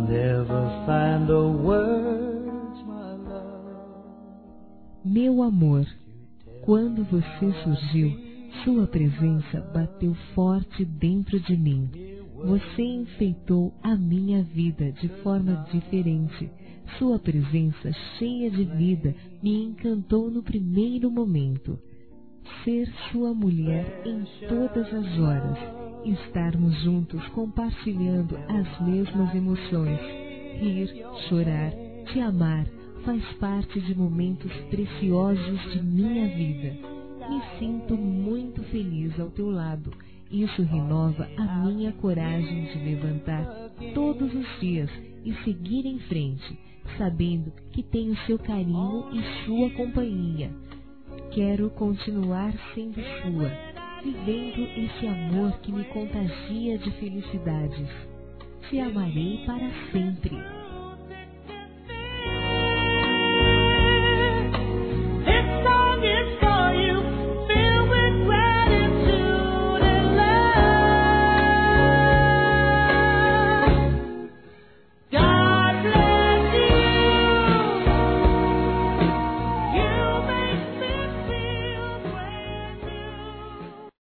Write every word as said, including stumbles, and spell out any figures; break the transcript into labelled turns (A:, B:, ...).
A: never find the words, my love.
B: Meu amor, quando você surgiu, sua presença bateu forte dentro de mim. Você enfeitou a minha vida de forma diferente. Sua presença cheia de vida me encantou no primeiro momento. Ser sua mulher em todas as horas, estarmos juntos compartilhando as mesmas emoções, rir, chorar, te amar, faz parte de momentos preciosos de minha vida. Me sinto muito feliz ao teu lado. Isso renova a minha coragem de levantar todos os dias e seguir em frente, sabendo que tenho seu carinho e sua companhia. Quero continuar sendo sua, vivendo esse amor que me contagia de felicidades. Te amarei para sempre.